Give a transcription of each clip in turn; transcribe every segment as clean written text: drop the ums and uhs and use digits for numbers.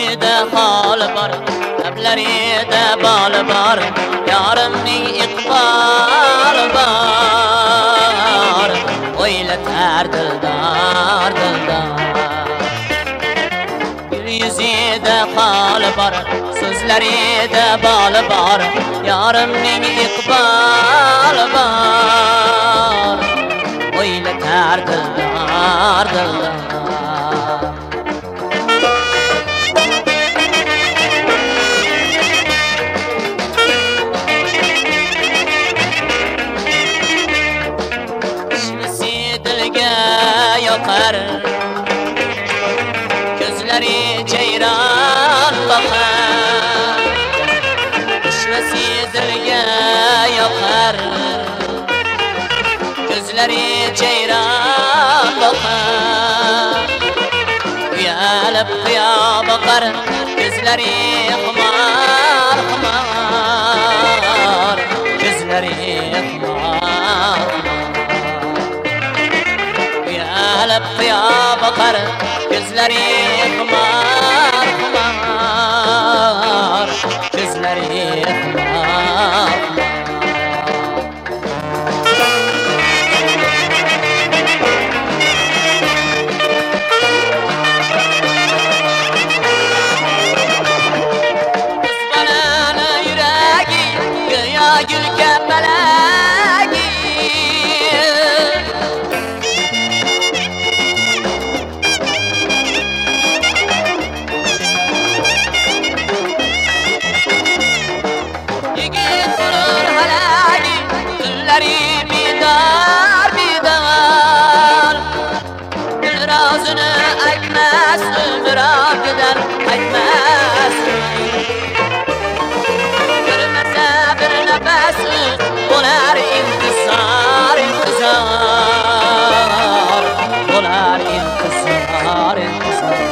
Yüzüde hal var, lablarida bal var, yarimning iqbal var. O'ylatar dildor, dildor. Yüzüde hal var, so'zlarida bal var, yarimning iqbal var. O'ylatar dildor, dildor. Yoqar ko'zlari jayron boqar, ishvasi dilga yoqar ko'zlari jayron boqar. Uyalib qiyo boqar ko'zlari xumor, xumor ko'zlari xumor. Uyalib qiyo boqar ko'zlari xumor, xumor ko'zlari xumor. Qizbalani yuragi go'yo gulga balagi. Bidar, bidar Dilrazını aytmas, umragidan aytmas. Görmasa bir nafas bo'lar intizor, intizor bo'lar intizor, intizor.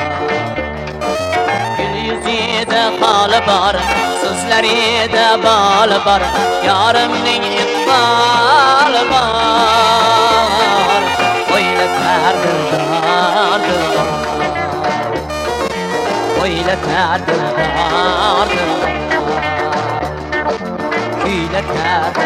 Gul yuzida holi bor, so'zlarida bol bor, yarimning iqbal var. O'ylatar dildor, dildor. O'ylatar dildor, dildor. Kuylatar